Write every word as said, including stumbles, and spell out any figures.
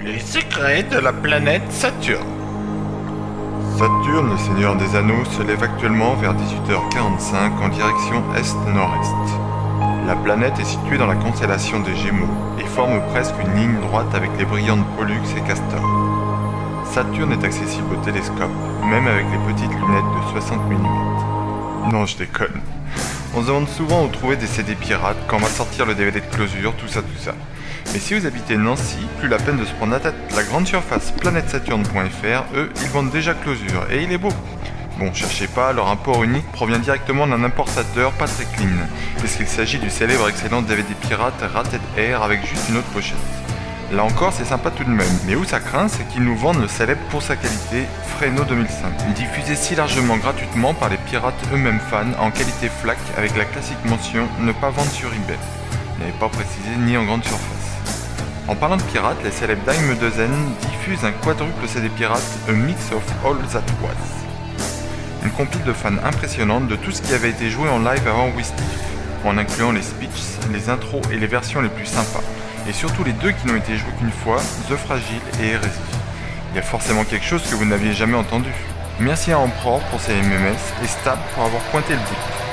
Les secrets de la planète Saturne. Saturne, le Seigneur des Anneaux, se lève actuellement vers dix-huit heures quarante-cinq en direction est-nord-est. La planète est située dans la constellation des Gémeaux et forme presque une ligne droite avec les brillantes Pollux et Castor. Saturne est accessible au télescope, même avec les petites lunettes de soixante millimètres. Non, je déconne. On se demande souvent où trouver des C D pirates, quand on va sortir le D V D de closure, tout ça, tout ça. Mais si vous habitez Nancy, plus la peine de se prendre la tête. La grande surface planète saturne point F R, eux, ils vendent déjà closure, et il est beau. Bon, cherchez pas, leur import unique provient directement d'un importateur pas très clean, puisqu'il s'agit du célèbre excellent D V D pirate Rated Air avec juste une autre pochette. Là encore, c'est sympa tout de même, mais où ça craint, c'est qu'ils nous vendent le célèbre pour sa qualité Freno deux mille cinq, diffusé si largement gratuitement par les pirates eux-mêmes fans en qualité FLAC avec la classique mention « Ne pas vendre sur eBay ». Il n'avait pas précisé ni en grande surface. En parlant de pirates, les célèbres Dime deux N diffusent un quadruple C D pirate A Mix of All That Was. Une compile de fans impressionnante de tout ce qui avait été joué en live avant Wistif, en incluant les speeches, les intros et les versions les plus sympas. Et surtout les deux qui n'ont été joués qu'une fois, The Fragile et Hérésie. Il y a forcément quelque chose que vous n'aviez jamais entendu. Merci à Emperor pour ses M M S et Stab pour avoir pointé le bout.